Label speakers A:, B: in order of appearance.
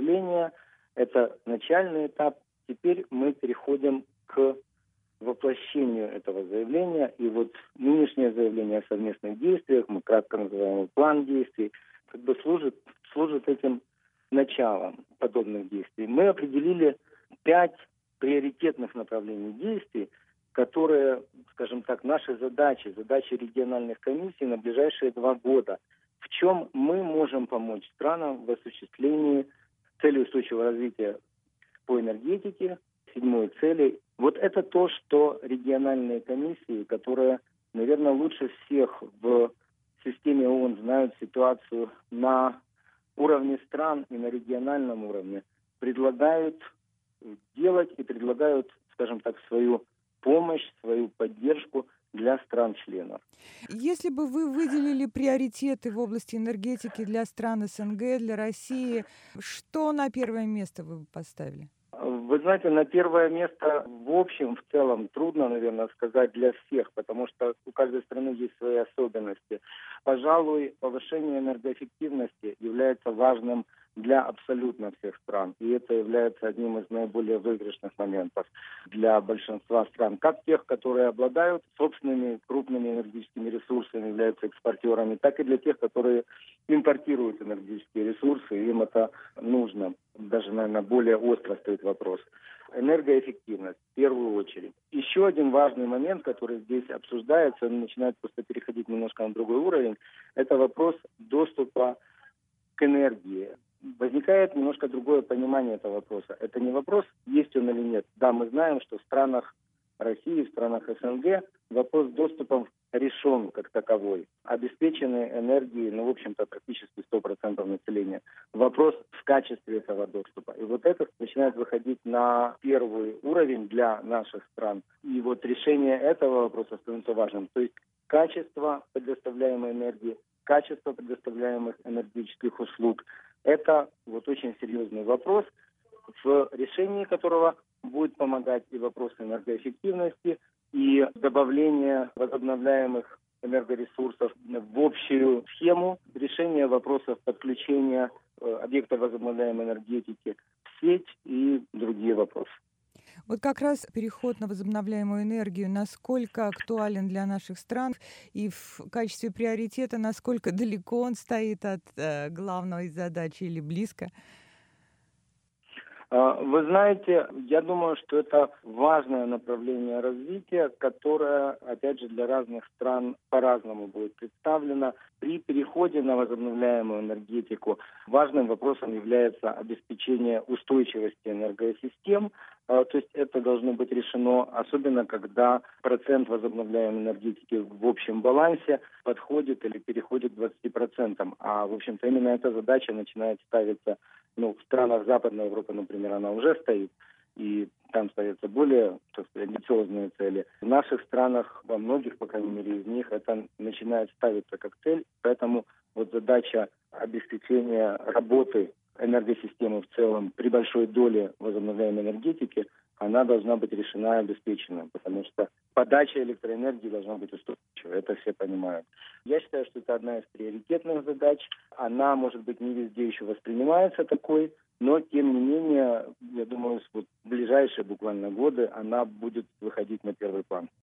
A: заявление. Это начальный этап. Теперь мы переходим к воплощению этого заявления. И вот нынешнее заявление о совместных действиях, мы кратко называем его план действий, как бы служит этим началом подобных действий. Мы определили 5 приоритетных направлений действий, которые, скажем так, наши задачи региональных комиссий на ближайшие 2 года. В чем мы можем помочь странам в осуществлении цели устойчивого развития по энергетике, 7-й цели. Вот это то, что региональные комиссии, которые, наверное, лучше всех в системе ООН знают ситуацию на уровне стран и на региональном уровне, предлагают делать и предлагают, скажем так, свою помощь, свою поддержку для стран-членов.
B: Если бы вы выделили приоритеты в области энергетики для стран СНГ, для России, что на первое место вы бы поставили?
A: Вы знаете, на первое место в общем, в целом, трудно, наверное, сказать для всех, потому что у каждой страны есть свои особенности. Пожалуй, повышение энергоэффективности является важным для абсолютно всех стран. И это является одним из наиболее выигрышных моментов для большинства стран. Как тех, которые обладают собственными крупными энергетическими ресурсами, являются экспортерами, так и для тех, которые импортируют энергетические ресурсы, и им это нужно. Даже, наверное, более остро стоит вопрос. Энергоэффективность в первую очередь. Еще один важный момент, который здесь обсуждается, он начинает просто переходить немножко на другой уровень, это вопрос доступа к энергии. Возникает немножко другое понимание этого вопроса. Это не вопрос, есть он или нет. Да, мы знаем, что в странах России, в странах СНГ вопрос доступа решен как таковой. Обеспечены энергией, в общем-то, практически 100% населения. Вопрос в качестве этого доступа. И вот это начинает выходить на первый уровень для наших стран. И вот решение этого вопроса становится важным. То есть качество предоставляемой энергии, качество предоставляемых энергетических услуг. Это вот очень серьезный вопрос, в решении которого будет помогать и вопрос энергоэффективности, и добавление возобновляемых энергоресурсов в общую схему решения вопросов подключения объектов возобновляемой энергетики в сеть и другие вопросы.
B: Вот как раз переход на возобновляемую энергию, насколько актуален для наших стран и в качестве приоритета, насколько далеко он стоит от главной задачи или близко?
A: Вы знаете, я думаю, что это важное направление развития, которое, опять же, для разных стран по-разному будет представлено. При переходе на возобновляемую энергетику важным вопросом является обеспечение устойчивости энергосистем. То есть это должно быть решено, особенно когда процент возобновляемой энергетики в общем балансе подходит или переходит к 20%. А, в общем-то, именно эта задача начинает ставиться в странах Западной Европы, например, она уже стоит, и там ставятся более, так сказать, амбициозные цели. В наших странах, во многих, по крайней мере, из них, это начинает ставиться как цель. Поэтому вот задача обеспечения работы энергосистемы в целом при большой доле возобновляемой энергетики, она должна быть решена и обеспечена, потому что подача электроэнергии должна быть устойчивой, это все понимают. Я считаю, что это одна из приоритетных задач. Она, может быть, не везде еще воспринимается такой, но, тем не менее, я думаю, в ближайшие буквально годы она будет выходить на первый план.